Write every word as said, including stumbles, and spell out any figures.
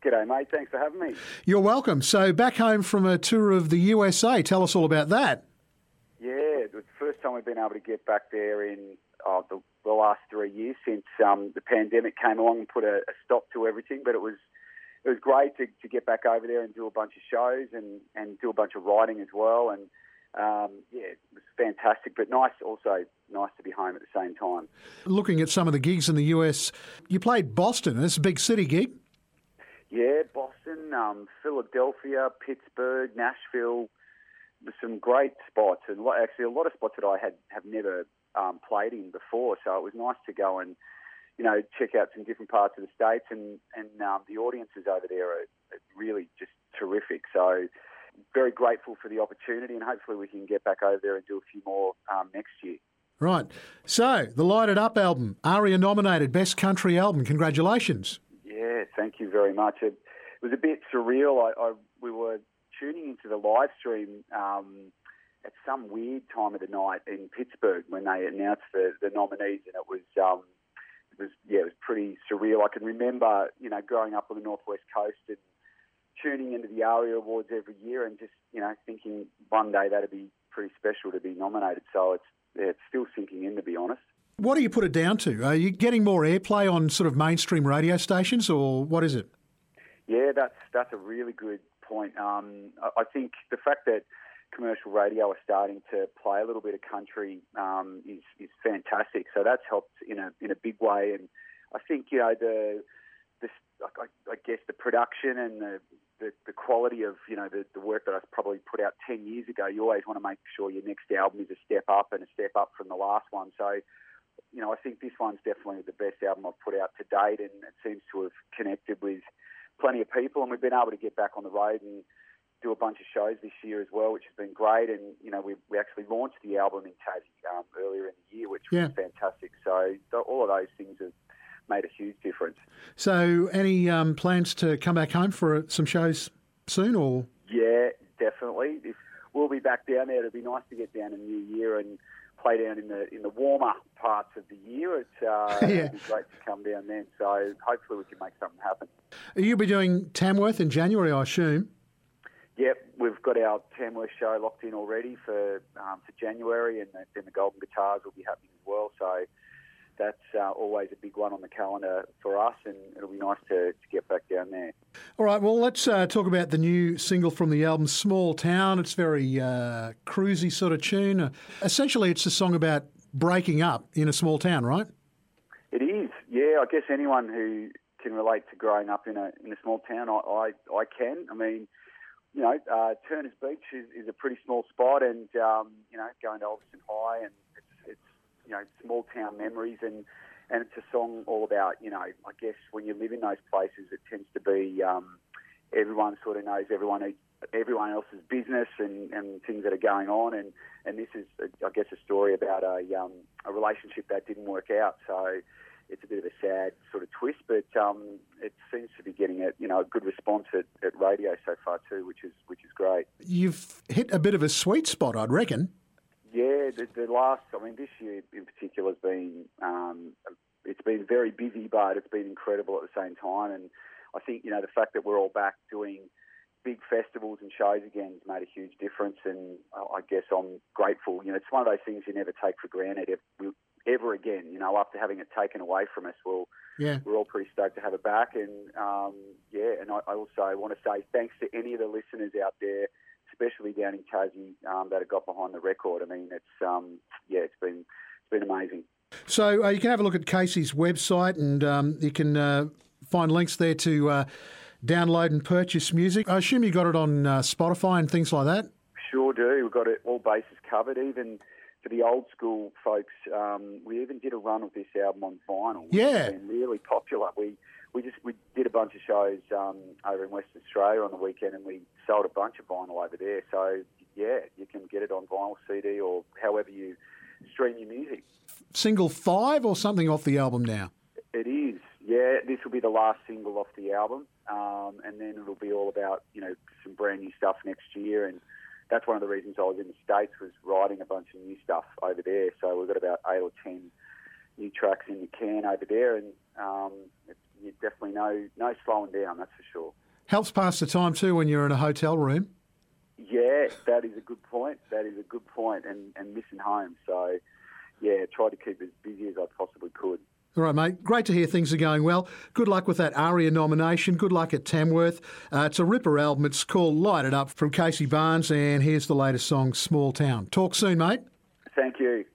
G'day, mate. Thanks for having me. You're welcome. So back home from a tour of the U S A, tell us all about that. Yeah, it was the first time we've been able to get back there in oh, the, the last three years since um, the pandemic came along and put a, a stop to everything. But it was it was great to, to get back over there and do a bunch of shows and, and do a bunch of writing as well. And um, yeah, it was fantastic, but nice also nice to be home at the same time. Looking at some of the gigs in the U S, you played Boston. That's a big city gig. Yeah, Boston, um, Philadelphia, Pittsburgh, Nashville. Some great spots, and actually a lot of spots that I had have never um, played in before. So it was nice to go and you know check out some different parts of the states, and and um, the audiences over there are, are really just terrific. So very grateful for the opportunity, and hopefully we can get back over there and do a few more um, next year. Right. So the Light It Up album, ARIA nominated Best Country Album. Congratulations. Yeah, thank you very much. It, it was a bit surreal. I, I we were tuning into the live stream um, at some weird time of the night in Pittsburgh when they announced the, the nominees, and it was um, it was yeah it was pretty surreal. I can remember you know growing up on the Northwest Coast and tuning into the ARIA Awards every year and just you know thinking one day that'd be pretty special to be nominated. So it's yeah, it's still sinking in, to be honest. What do you put it down to? Are you getting more airplay on sort of mainstream radio stations, or what is it? Yeah, that's that's a really good point. Um, I, I think the fact that commercial radio are starting to play a little bit of country um, is is fantastic. So that's helped in a in a big way. And I think you know the the I, I guess the production and the, the, the quality of you know the, the work that I probably put out ten years ago. You always want to make sure your next album is a step up and a step up from the last one. So you know I think this one's definitely the best album I've put out to date, and it seems to have connected with plenty of people, and we've been able to get back on the road and do a bunch of shows this year as well, which has been great. And you know, we we actually launched the album in Tassie um, earlier in the year, which yeah. was fantastic. So th- all of those things have made a huge difference. So, any um, plans to come back home for some shows soon, or? Yeah, definitely. If we'll be back down there. It'd be nice to get down in New Year and play down in the in the warmer parts of the year. It's uh, yeah. It'd be great to come down then. So hopefully we can make something happen. You'll be doing Tamworth in January, I assume. Yep, we've got our Tamworth show locked in already for um, for January, and then the Golden Guitars will be happening as well. So that's uh, always a big one on the calendar for us, and it'll be nice to, to get back down there. All right, well, let's uh, talk about the new single from the album, Small Town. It's very uh, cruisy sort of tune. Uh, essentially, it's a song about breaking up in a small town, right? It is, yeah. I guess anyone who can relate to growing up in a in a small town, I I, I can. I mean, you know, uh, Turners Beach is, is a pretty small spot, and um, you know, going to Ulverstone High, and it's it's you know small town memories, and, and it's a song all about you know, I guess when you live in those places, it tends to be um, everyone sort of knows everyone everyone else's business and, and things that are going on, and, and this is I guess a story about a um, a relationship that didn't work out. So it's a bit of a sad sort of twist, but um, it seems to be getting a you know a good response at, at radio so far too, which is which is great. You've hit a bit of a sweet spot, I'd reckon. Yeah, the, the last I mean this year in particular has been um, it's been very busy, but it's been incredible at the same time. And I think you know the fact that we're all back doing big festivals and shows again has made a huge difference. And I guess I'm grateful. You know, it's one of those things you never take for granted. If we, ever again, you know, after having it taken away from us, well, yeah. we're all pretty stoked to have it back. And, um, yeah, and I, I also want to say thanks to any of the listeners out there, especially down in Tassie, um, that have got behind the record. I mean, it's, um, yeah, it's been it's been amazing. So uh, you can have a look at Casey's website, and um, you can uh, find links there to uh, download and purchase music. I assume you got it on uh, Spotify and things like that? Sure do. We've got it all bases covered, even for the old school folks. Um, we even did a run of this album on vinyl. Yeah. It's been really popular. We we just we did a bunch of shows um, over in Western Australia on the weekend, and we sold a bunch of vinyl over there. So, yeah, you can get it on vinyl, C D, or however you stream your music. Single five or something off the album now? It is. Yeah, this will be the last single off the album, um, and then it'll be all about, you know, some brand new stuff next year. And that's one of the reasons I was in the States, was writing a bunch of new stuff over there. So we've got about eight or ten new tracks in the can over there, and um, it's you definitely know no slowing down. That's for sure. Helps pass the time too when you're in a hotel room. Yeah, that is a good point. That is a good point, and, and missing home. So, yeah, try to keep as busy as I possibly could. All right, mate. Great to hear things are going well. Good luck with that ARIA nomination. Good luck at Tamworth. Uh, it's a ripper album. It's called Light It Up from Casey Barnes, and here's the latest song, Small Town. Talk soon, mate. Thank you.